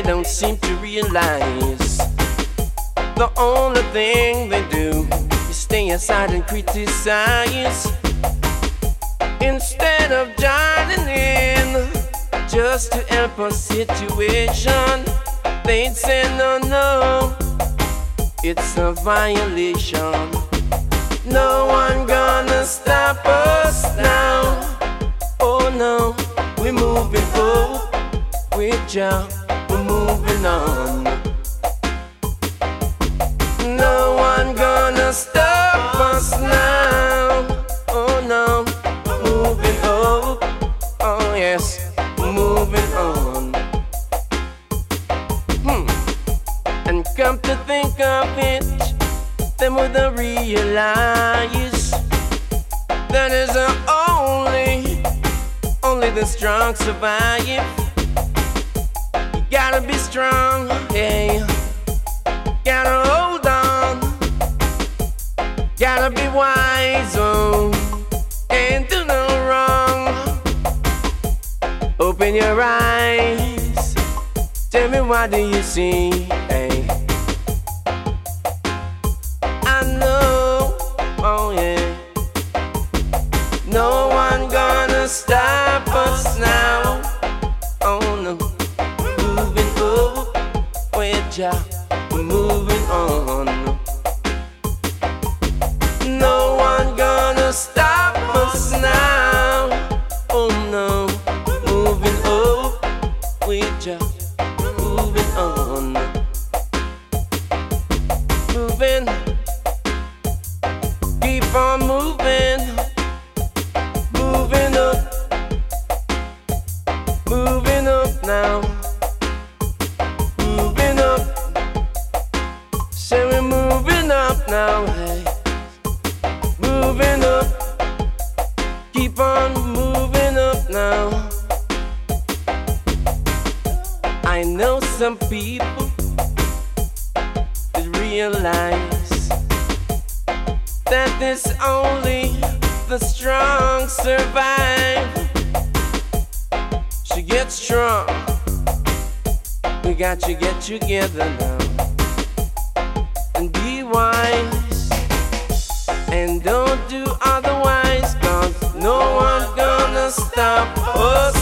don't seem to realize the only thing they do is stay aside and criticize instead of joining in just to help a situation. They'd say no, no, it's a violation. No one gonna stop us now. Oh no, we're moving forward with ya, we're moving on. No one gonna stop us now. Oh no, moving forward. Oh yes, we're moving on. And come to think of it, them would realize that is only the strong survive. You gotta be strong, hey. Gotta hold on. Gotta be wise, oh, and do no wrong. Open your eyes. Tell me, what do you see, hey? I know, oh yeah. No one gonna stop us now. Oh no, moving forward with ya, we're moving on. No one gonna stop us now. Oh no, moving forward with ya, moving on. Moving, keep on moving. Moving up, moving up now. Moving up, say we're moving up now, hey. Moving up, keep on moving up now. I know some people that realize that this only the strong survive. She gets strong. We got to get together now and be wise, and don't do otherwise, 'cause no one's gonna stop us